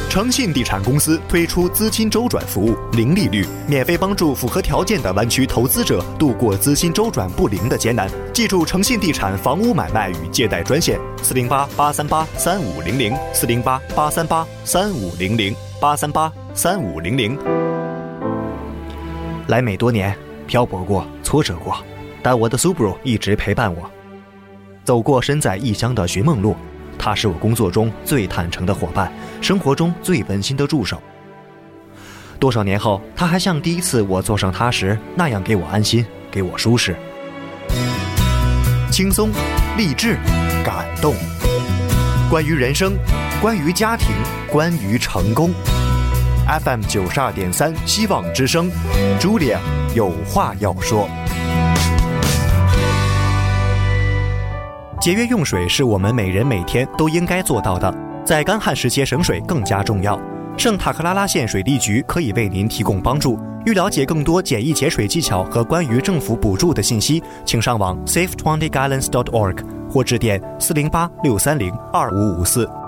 诚信地产公司推出资金周转服务，零利率，免费帮助符合条件的湾区投资者度过资金周转不灵的艰难。记住诚信地产房屋买卖与借贷专线：408-838-3500，408-838-3500，838-3500。来美多年，漂泊过，挫折过，但我的 Subaru 一直陪伴我。走过身在异乡的寻梦路，他是我工作中最坦诚的伙伴，生活中最温馨的助手。多少年后，他还像第一次我坐上他时那样给我安心，给我舒适。轻松、励志、感动，关于人生，关于家庭，关于成功。FM 92.3希望之声 ，Julia 有话要说。节约用水是我们每人每天都应该做到的，在干旱时节省水更加重要。圣塔克拉拉县水利局可以为您提供帮助。欲了解更多简易节水技巧和关于政府补助的信息，请上网 save20gallons.org 或致电408-630-2554。